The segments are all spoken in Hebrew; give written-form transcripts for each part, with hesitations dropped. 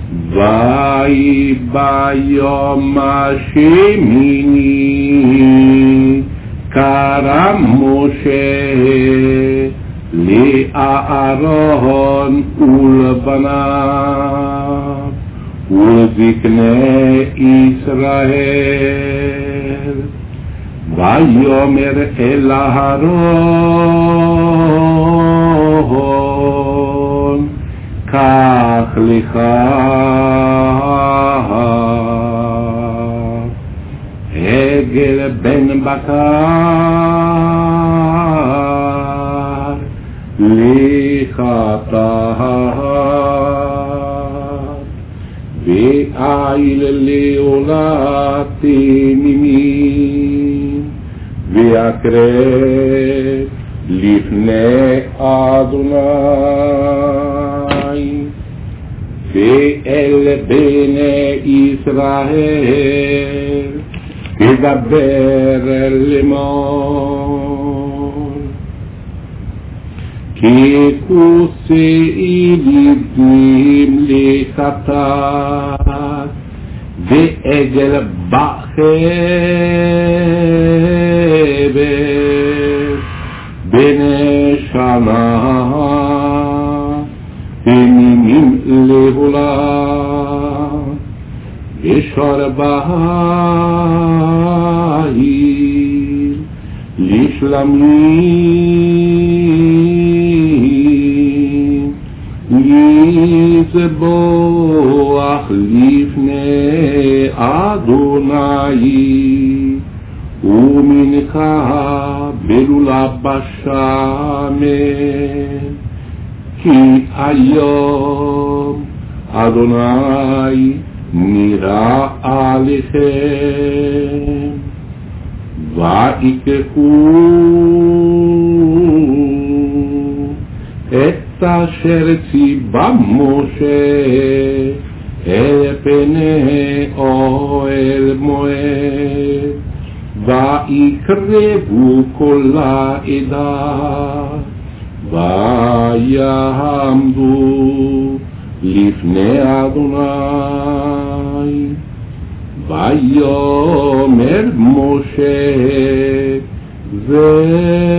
ויהי ביום השמיני קרא משה לאהרון ולבניו ולזקני ישראל, ויאמר אל אהרון, קח לך עגל בן בקר לחטאת, ואיל לעולת תמימים, ויקרב לפני אדוני, ואל בני ישראל תדבר לאמור, כי כוסי לבנים לחטאת, ועגל בחבר בני שנה, תמימים לעולם, ושור בעיר לשלמים, יזבוח לפני אדוני, ומנחה בלולה בשמן, כי היום אדוני נראה עליכם, ויקחו את אשר ציווה משה אל פני אוהל מועד, ויקרבו כל העדה, ויעמדו לפני אדוני, ויאמר משה, זה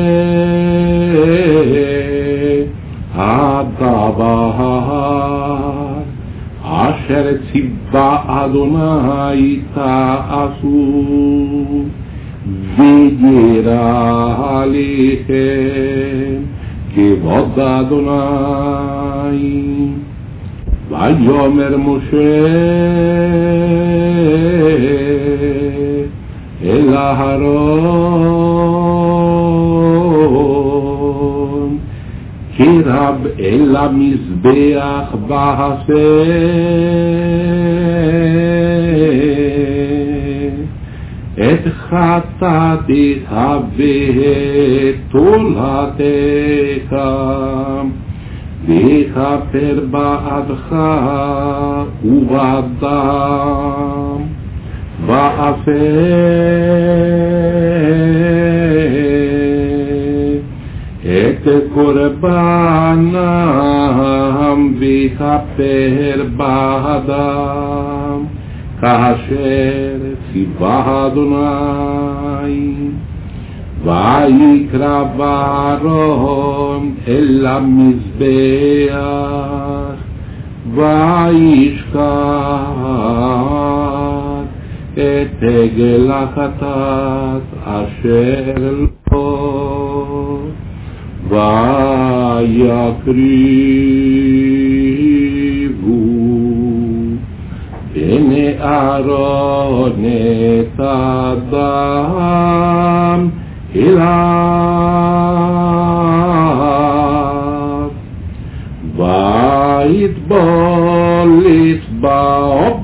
הדבר אשר ציווה אדוני תעשו, וירא עליכם כבוד אדוני. ויאמר משה אל אהרון, קרב אל המזבח ועשה את חטאתך ואת תולדתך, וכפר בעדך ובדם, ועשה את קורבנם וכפר בעדם, כאשר ציווה אדוני. ויקרב אהרון אל המזבח, וישחט את עגל החטאת אשר לו, ויקריבו בני אהרון את הדם אליו, ויטבול אצבעו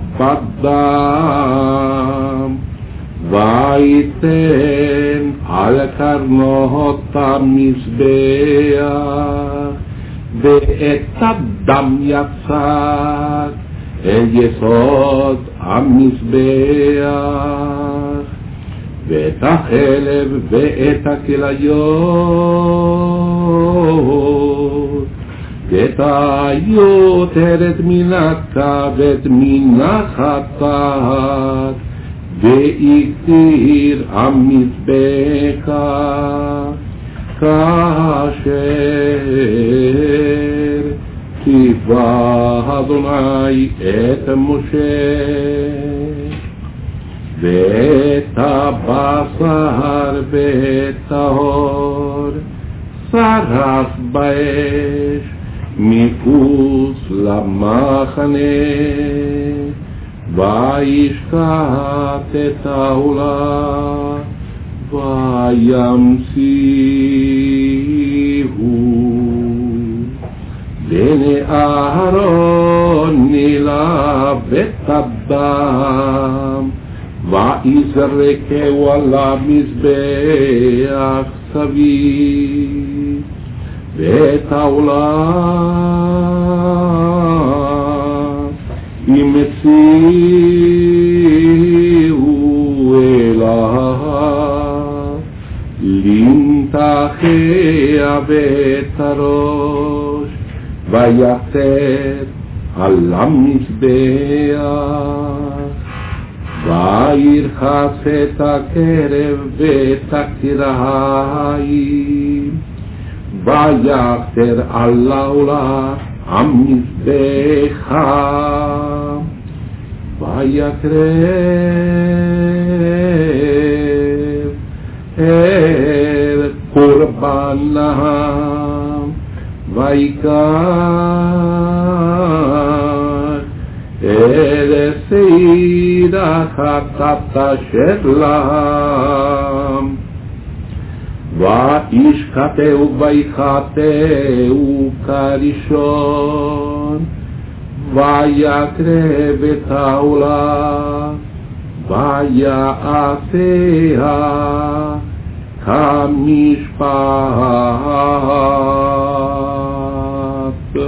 בדם, ויתן על קרנות המזבח, ואת הדם יצק אל יסוד המזבח, ואת החלב ואת הכליות ותיותרת מן הכבד מן החטאת, והקטיר המזבח כאשר ציווה אדוני את משה. ואת הבשר ואת העור שרף באש מחוץ למחנה, וישחט את העולה וימסיהו. בני אהרון נילב את הדם ויזרקהו על המזבח סביב, ואת העולה ימציאו אליו, למתחיה ואת הראש ויתר על המזבח, וירחץ את הקרב ואת הקריים, ויתר על העולה המזבחה, ויקרב אל קורבנם, ויקח אל שעיר החטאת שלהם, וישחטהו ויחטאו כראשון, ויקרב את העולה ויעשיה כמשפט.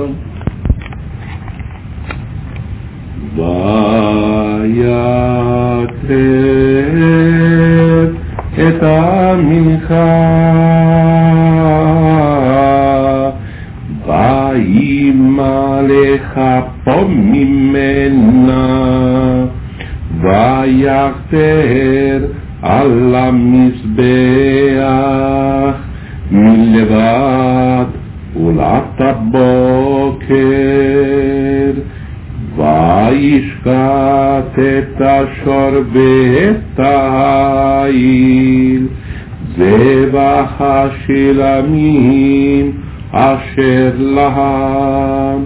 ויקרב את המנחה וימלא כפו ממנה, ויכתר על המזבח מלבד עולת הבוקר, וישחט את השור ואת העיל, זבח השלמים אשר להם,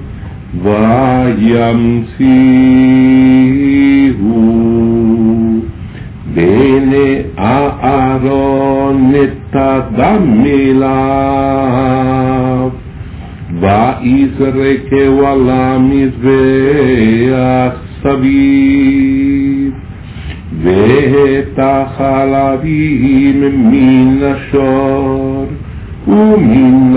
וימציאו בני אהרון את הדם אליו, ויזרקהו על המזבח סביב, ואת החלבים מן השור ומן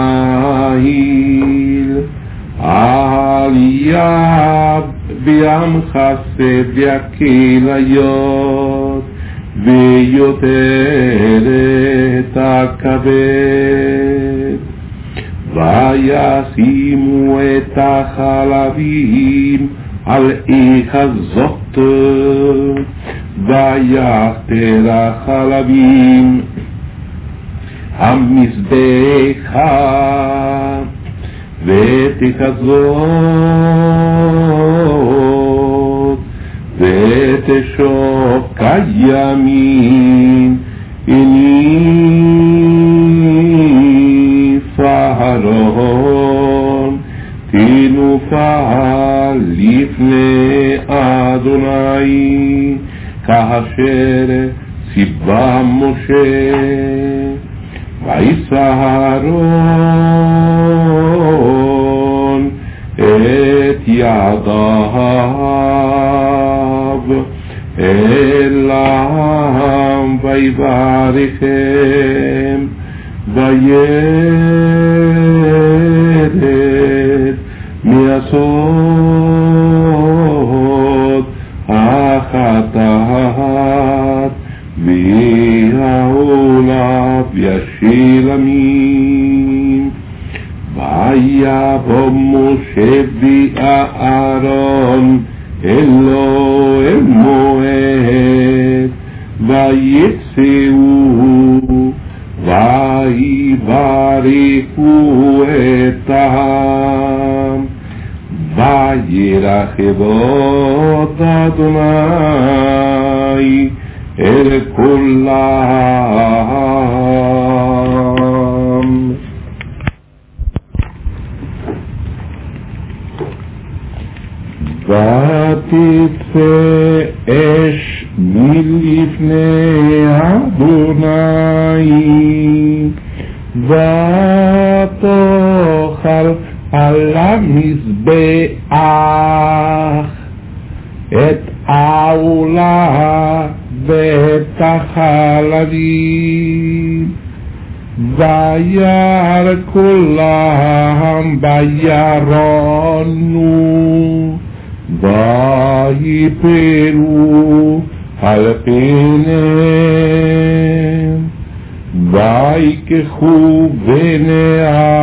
העיל, על יד בעמך סב הכליות, ויותר את הכבד, וישימו את החלבים על איך הזאת, ויכתר החלבים המזבחה, ותחזות ותשוק הימין, הניף אהרון תנופה לפני אדוני, כאשר ציווה משה. וישא אהרון את ידיו אל העם ויברכם, וירד מעשות החטאת והעולה והשלמים, והיה שהביאה אהרון אלו אל מועד, ויצאו ויברכו את העם, וירחבות אדוני אל כולם. ותצא אש מלפני אדוני, ותאכל על המזבח את העולה ואת החלבים, וירא כולם וירונו, ויפלו על פניהם, ויקחו בני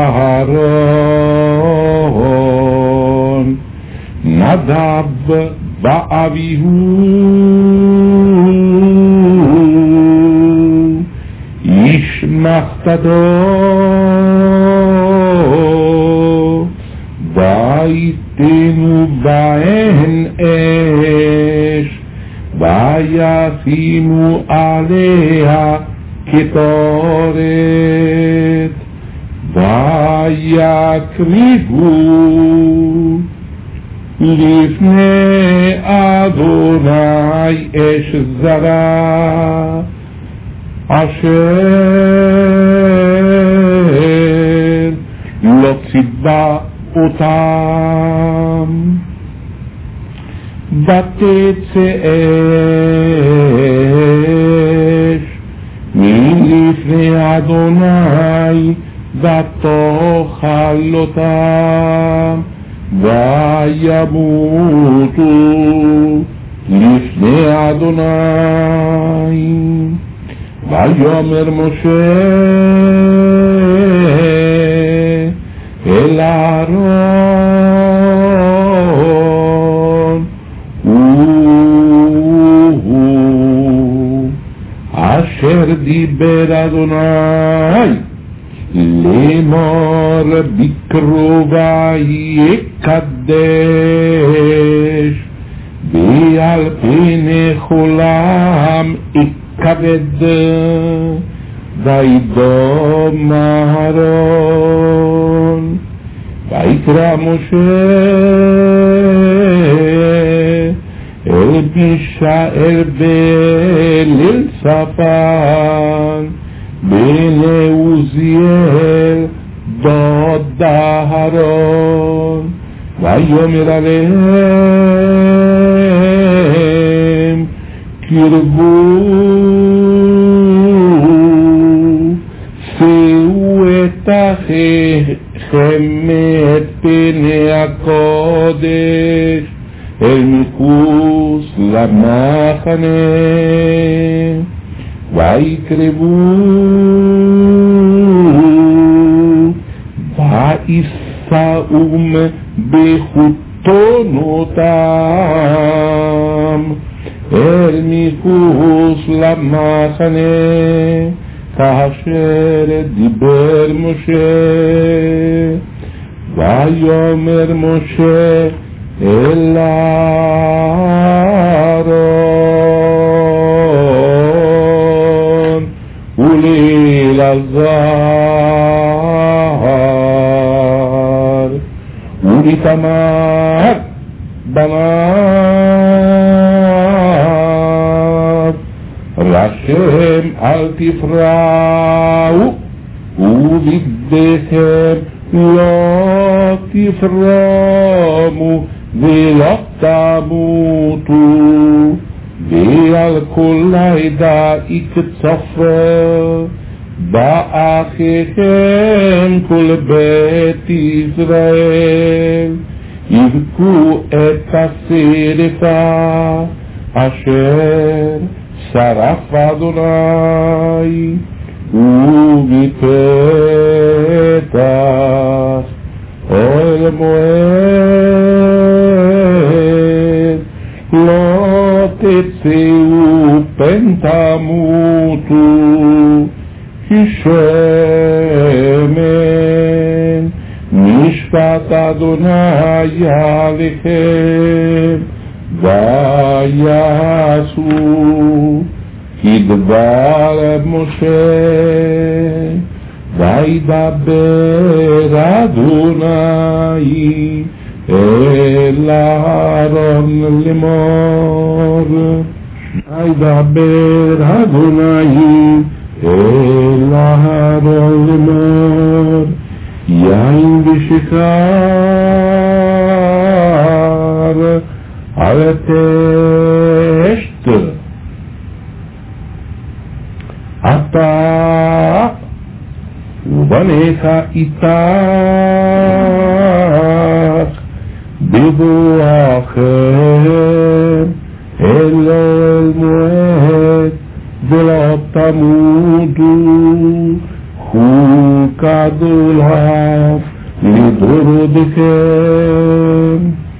אהרון נדב ואביהו איש מחתדו, ויתנו בהן אש, וישימו עליה קטורת, ויקריבו לפני אדוני אש זרה, אשר לא ציווה אותם. ותצא אש מלפני אדוני ותאכל אותם, וימותו לפני אדוני. ויאמר משה אל אהרון, אשר דיבר אדוני לאמור בקרובי יקדש, ועל פני כולם כבד, וידום אהרון. ויקרא משה אל מישאל בן אלצפן בן עוזיאל דוד אהרון, ויאמר עליהם קרבו שאו את אחיכם את פני הקודש אל מחוץ למחנה, ויקרבו ויסעום בחותנותם אל מחוץ למחנה, כאשר דיבר משה. ויאמר משה אל אהרון ולאלעזר ולתמר בניו, ראשיהם אל תפרעו ובגדיכם לא תפרמו ולא תמותו, ועל כל העדה יקצפה באחיכם כל בית ישראל, יבכו את השרפה אשר שרף אדוני, ובפתח אוהל מועד, לא תצאו פן תמותו, כי שמן משפט אדוני עליכם, ויעשו כדבר משה, וידבר אדוני אל אהרון לאמור, וידבר אדוני אל אהרון לאמור, יין ושכר על התשת, אתה ובניך איתך בבואכם אל אוהל מועד, ולא תמותו, חוק אדוניו לדורותיכם,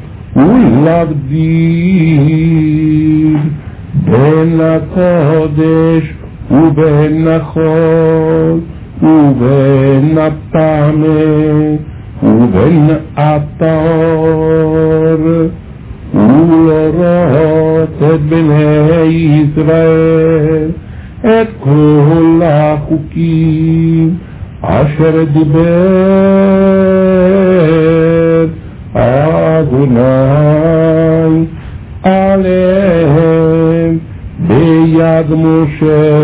ולהבדיל בין הקודש ובין החול, ובין הטמא ובין הטהור, ולראות את בני ישראל את כל החוקים אשר דיבר אדוני עליהם ביד משה.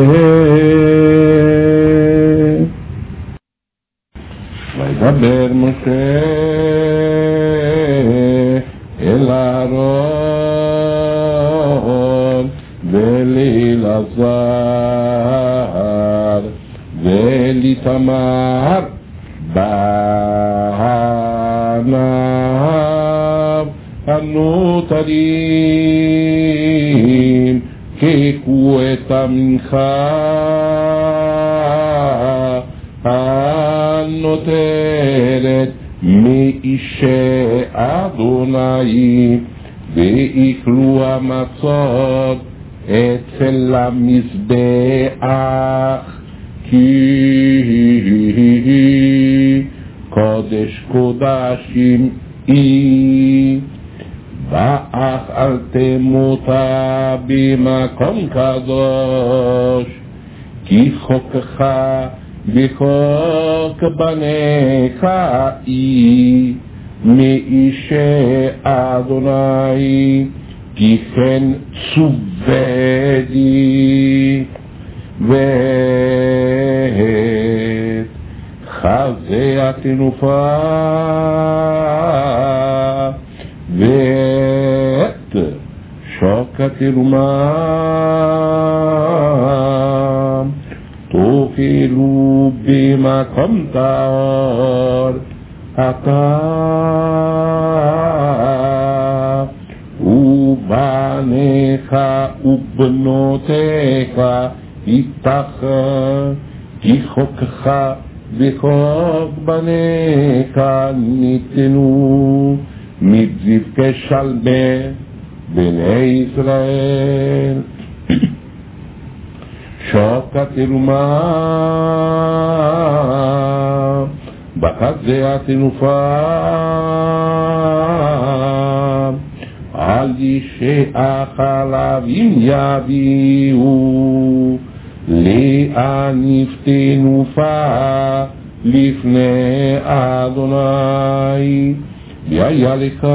וידבר משה אל אהרון ולאלעזר ולאיתמר בניו הנותרים, קחו את המנחה הנותרת מאישי אדוני, ואכלו המצות אצל המזבח, כי קודש קודשים היא, ואכלתם אותה במקום קדוש, כי חוקך וחוק בניך היא מאישי אדוני, כי כן צוויתי. ואת חזה התנופה ואת שוק התרומה תאכלו במקום טהור, אתה ובניך ובנותיך איתך, כי חוקך וחוק בניך ניתנו מזבחי שלמה בני ישראל. שוק התרומה בחזה התנופה על אישי החלבים יביאו להניף תנופה לפני אדוני, והיה לך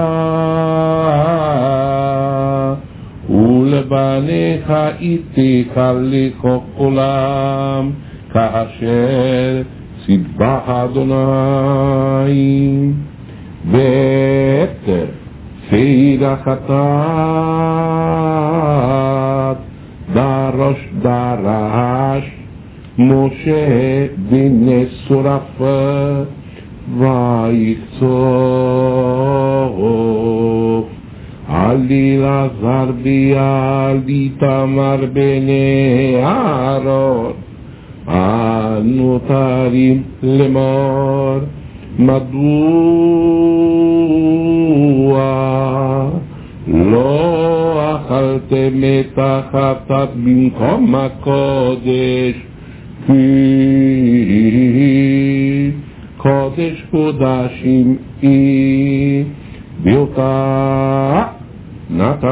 ולבניך איתך לכוך עולם, כאשר ציווה אדוני. ואת סיר החטאת דרש משה בן שורף, ויקצוף על אלעזר ועל איתמר בני אהרון הנותרים לאמור, מדוע לא אכלתם את החטאת במקום הקודש, כי קודש קודשים היא ואותה נתן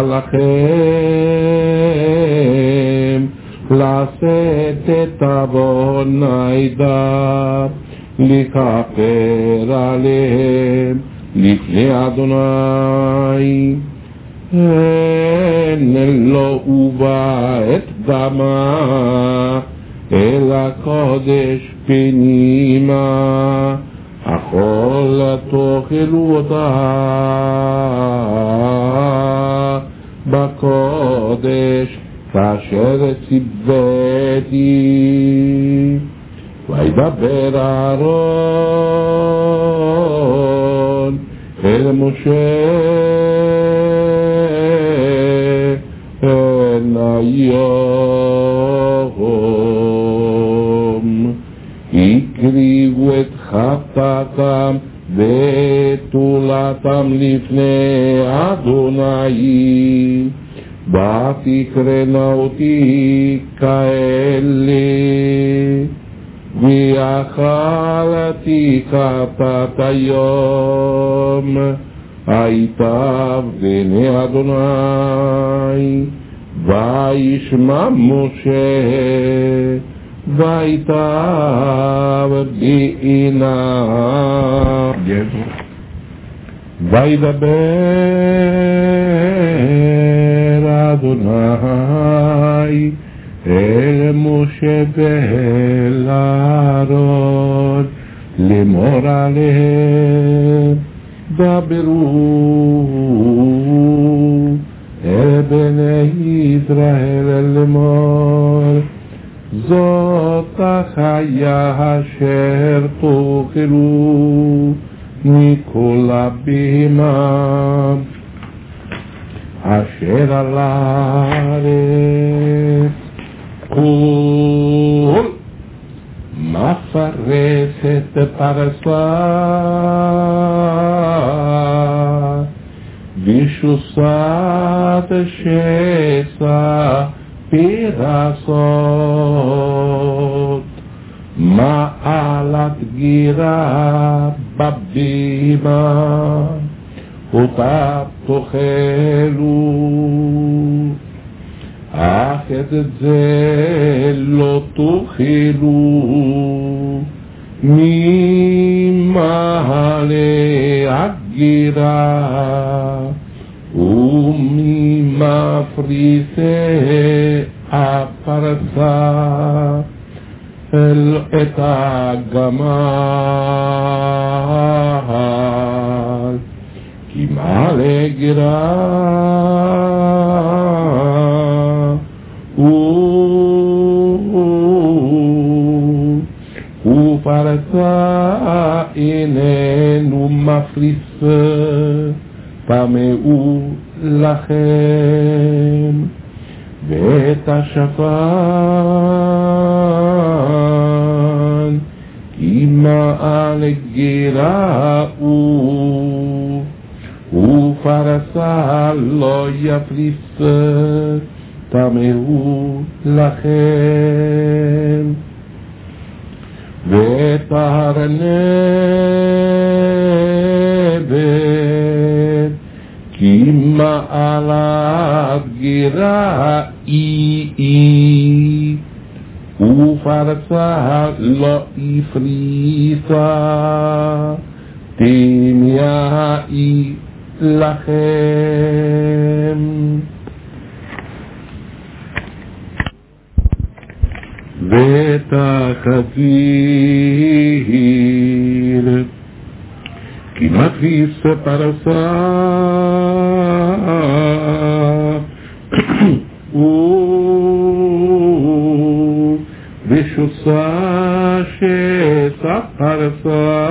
לכם לעשות את עוון העדה, לכפר עליהם לפני אדוני. אין לא הובא את דמה אל הקודש פנימה, אכול תאכלו אותה בקודש כאשר ציוויתי. וידבר אהרון אל משה אל היום, הקריבו את חטאתם ותולתם לפני אדוני, ותקרנה אותי כאלה, ואכלתי חטאת היום, הייתה בני אדוני. וישמע משה ויטב בעיניו, וידבר אדוני אל משה ואל אהרון לאמור עליהם, דברו אל בני ישראל לאמור, זאת החיה אשר תאכלו מכל הבהמה אשר על הארץ, כל מפרסת פרסה ושוסת שסה פרסות, מעלת גירה בבימה אותה תאכלו, אך את זה לא תאכלו ממעלה הגירה וממפריסי הפרסה אל את הגמל, כי מעלה גירה ופרסה איננו מפריס, טמאו לכם. ואת השפן כי מעל גירה ופרסה לא יפריס, טמאו לכם. ואת הארנבת כי מעלת גירה היא ופרסה לא הפריסה, טמאה היא לכם. ואת החזיר כי מפריס פרסה ושוסה שסה פרסה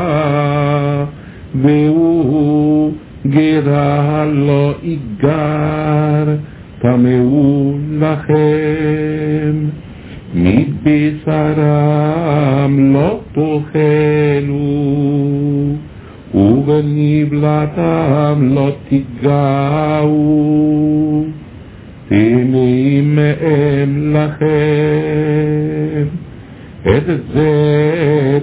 והוא גירה לא יגר, טמאו לכם. מבשרם לא תאכלו ובנבלתם לא תיגעו, טמאים מהם לכם. את זה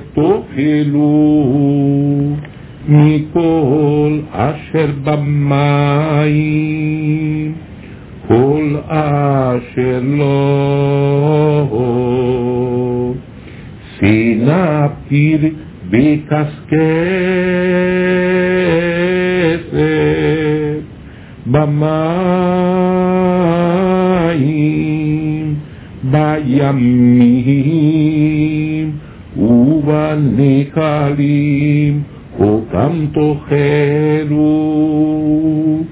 תאכלו מכל אשר במים, כל אשר לא סינפיר בקשקשת במים, בימים ובנחלים אותם תאכלו,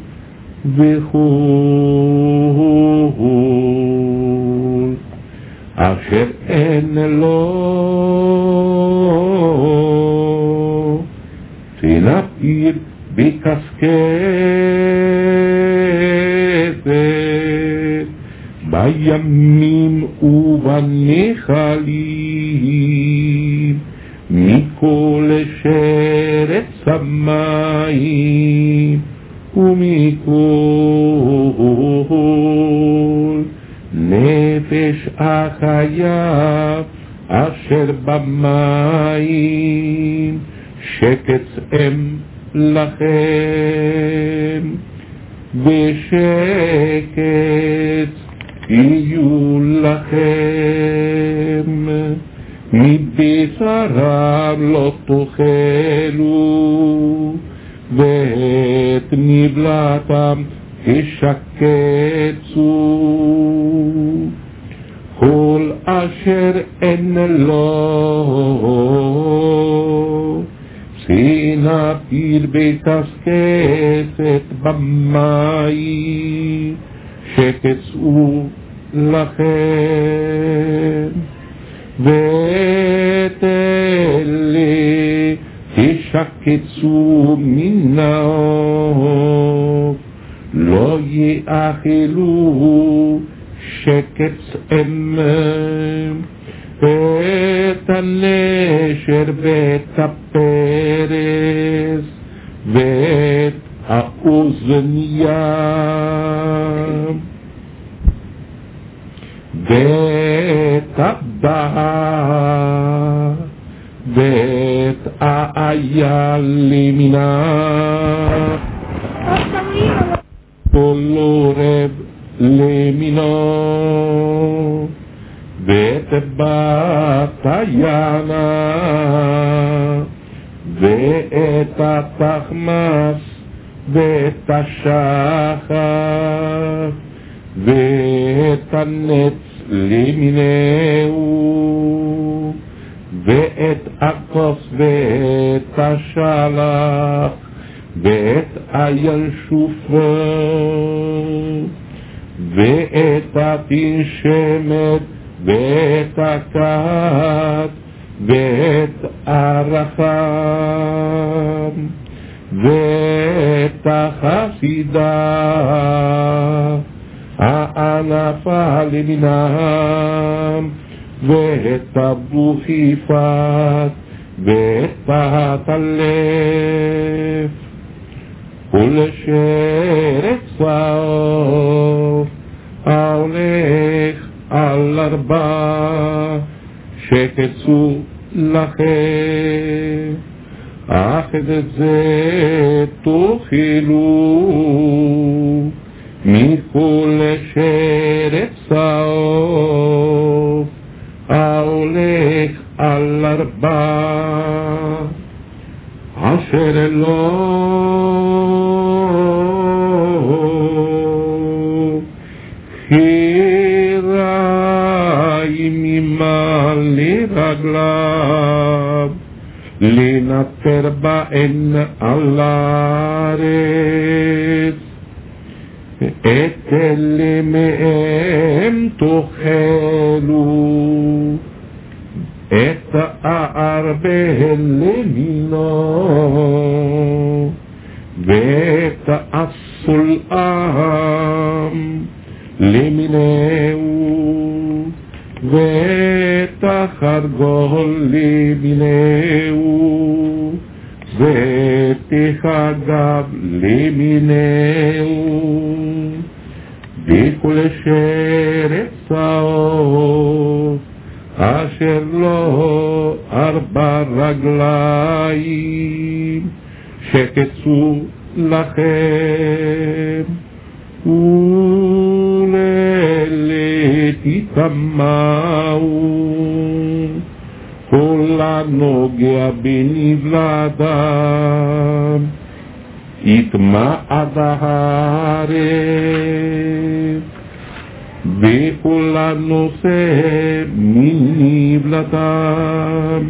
וכל אשר אין לו סינפיר בקשקשת בימים ובנחלים, מכל שרץ המים ומכל נפש החיה אשר במים, שקץ הם לכם ושקץ יהיו לכם. מבשרם לא תאכלו, ואת נבלתם תשקצו. כל אשר אין לו סינפיר בקשקשת במים, שקצו לכם. ואת אלה תשקצו מן העוף, לא יאכלו שקץ הם. ואת הנשר ואת הפרס ואת האוזניה ואת הבא ואת האיילימינה כל עורב למינו, ואת בת הינה ואת התחמס ואת השחר ואת הנץ למיניהו, ואת הכוס ואת השלח ואת הינשופר ואת התנשמת ואת הכת ואת הרחם ואת החסידה הענפה למינם ואת הבוכיפת ואת פת הלב ולשרת צהוב ההולך על 4 שקצו לכם. אך את זה תאכלו מכל שרת צהוב ההולך על 4 אשר לא חיריים ממעלה רגליו לנטר בהן על הארץ. את אלה מהם תאכלו, את הערבה למינו ואת הסולעם למינהו ואת החרגול למינהו ואת תחגב למיניהו בכל שרץ צהוב אשר לו 4 רגליים שקצו לכם ולאלה תטמאו כל הנוגע בנבלתם יטמע עד הארץ וכל הנושא מנבלתם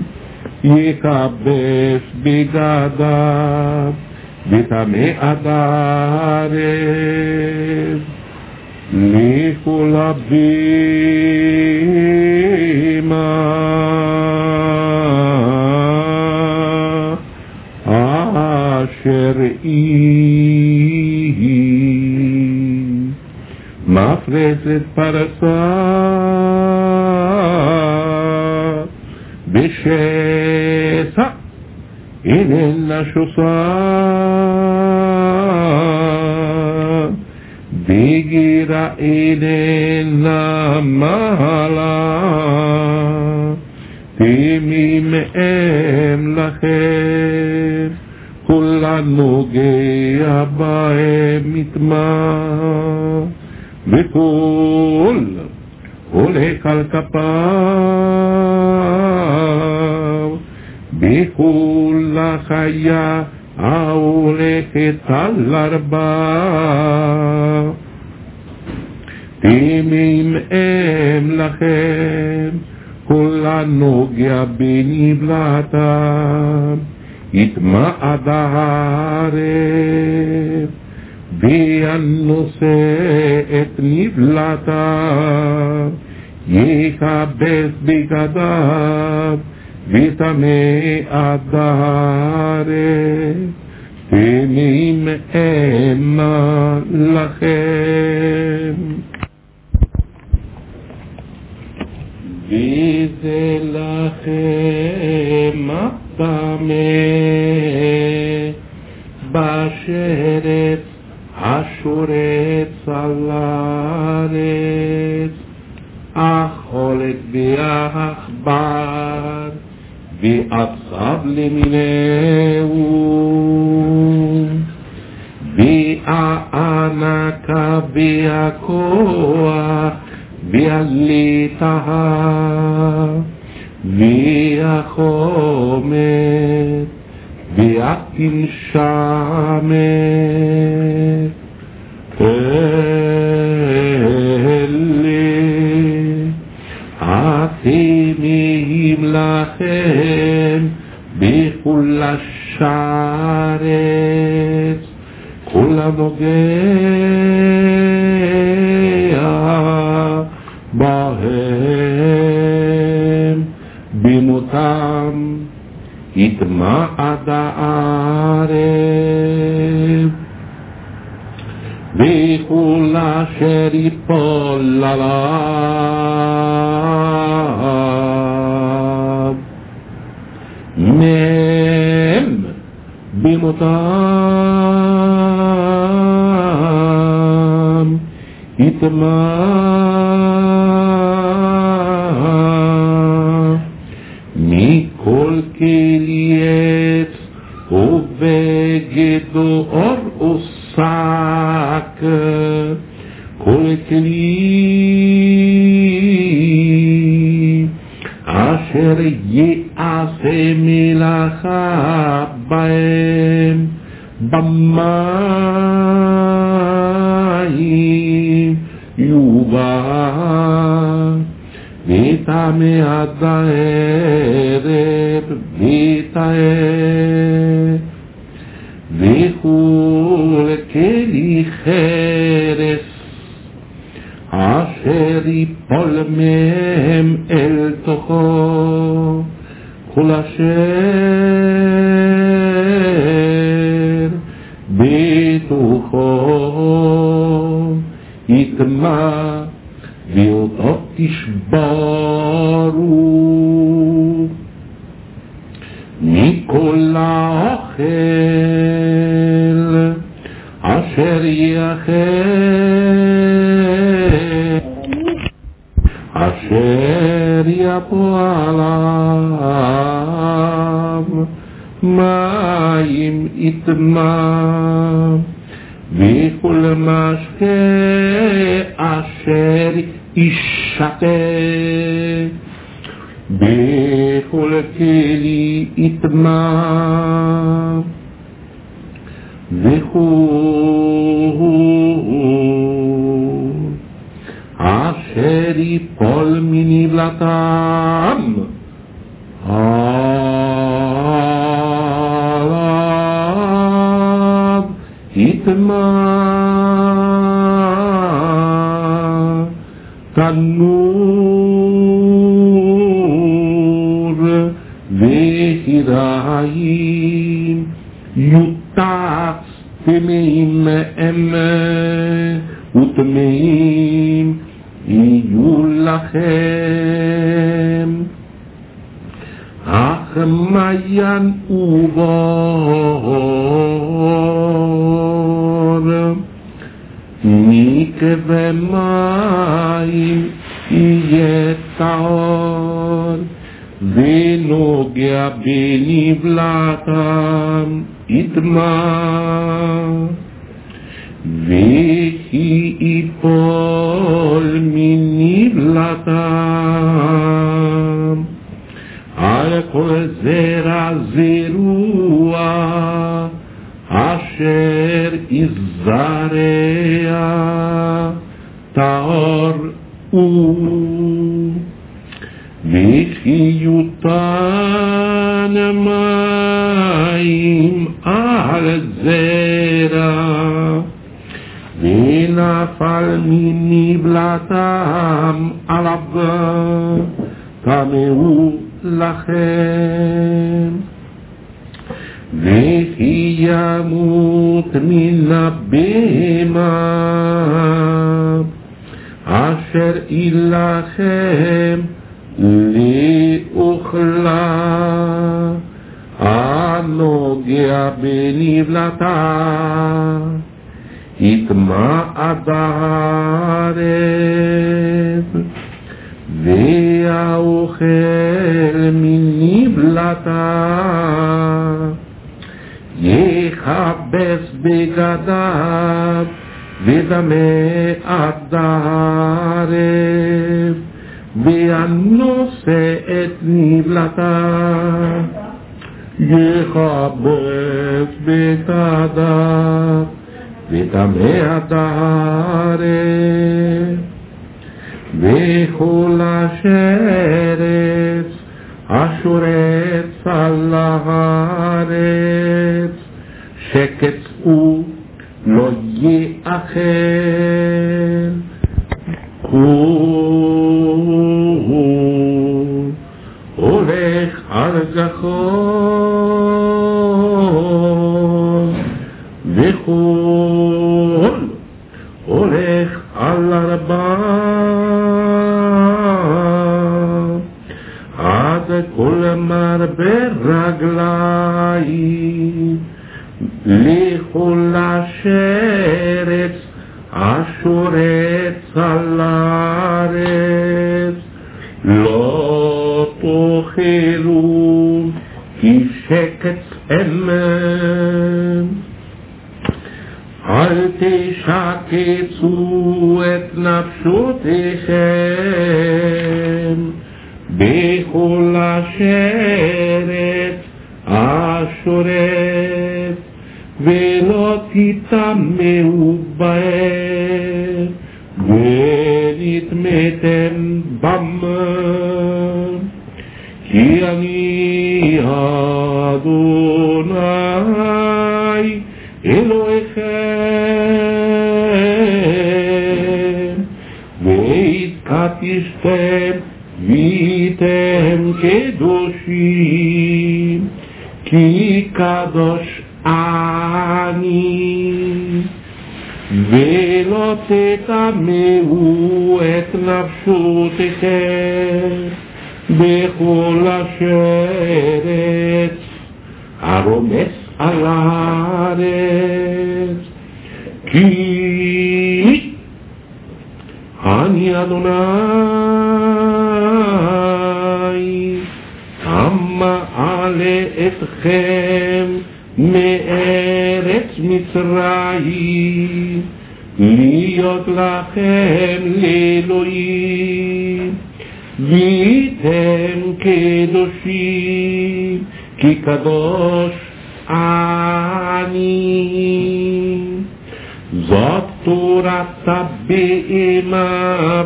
יכבש בגדיו וטמא עד הארץ לכל הבהמה אשר היא מפרסת פרסה בשסע איננה שושה בגירה איננה מעלה תמים הם לכם כל הנוגע בהם יטמע וכל הולך על כפיו בכל החיה ההולכת על 4 תמים הם לכם כל הנוגע בנבלתם יטמע עד הארץ והנושא את נבלתם יכבס בגדיו וטמא עד הארץ תמים המה לכם וזה לכם הטמא בשרץ השורץ על הארץ אכולת בעכבר ועצב למיניהו והענקה והכוח והליטה והחומר והתנשמת אתם לכם בכל השרץ כל הנוגע בהם במותם יטמע עד הארץ וכל אשר יפול עליו מהם במותם יטמע מכל כלי עץ ובגד אור ושק כל כלי אשר יעשה מלאכה בהם במים יובא וטמא עד הערב וטהר וכל כלי חרס אשר יפול מהם אל תוכו כל אשר בתוכו יטמע ואותו תשברו מכל כל האוכל אשר יאכל אשר יבוא עליו מים יטמע וכל משקה אשר ישתה בכל כלי יטמע וכו' אשר יפול מנבלתם עליו יטמע תנור והיריים יוטח טמאים הם וטמאים יהיו לכם אך מעיין ובור מקווה מים יהיה טהור ונוגע בנבלתם יטמע וכי יפול מנבלתם על כל זרע זרוע אשר יזרע טהור הוא וכי יותן מים על זרע ונפל מנבלתם עליו טמאו לכם וכי ימות מן הבהמה אשר ילכם לאוכלה הנוגע בנבלתה יטמע עד הערב והאוכל מנבלתה יכבס בגדיו ודמה עד הערב והנושא את נבלתה יכבס בגדיו ודמה עד הערב וכל השרץ השורץ על הארץ שקץ הוא לא יאכל הוא הולך על זכור וכל הולך על ארבע עד כל מרבה רגליים לכל השרץ השורץ על הארץ לא תאכלו כי שקץ הם אל תשקצו את נפשותיכם בכל השרץ השורץ ולא תטמאו בהם ונטמאתם בם כי אני אדוני אלוהיכם והתקדשתם והייתם קדושים כי קדוש אני ולא תטמאו את נפשותיכם בכל השרץ הרומס על הארץ, כי אני אדוני המעלה אתכם מארץ מצרים, להיות לכם לאלוהים, והייתם קדושים, כי קדוש אני. זאת תורת הבהמה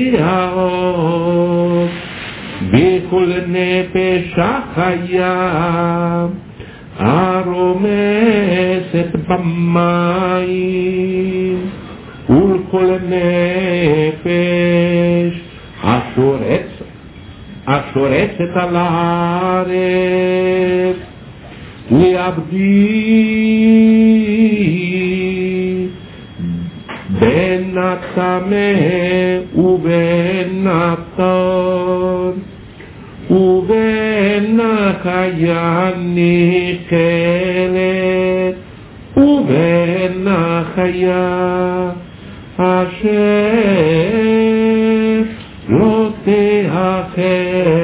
והעוף, בכל נפש החיה, הרומסת במים, ולכל נפש השורצת על הארץ, לעבדי בין הטמא ובין הטהור, ובין החיה הנאכלת ובין החיה אשר לא תאכל.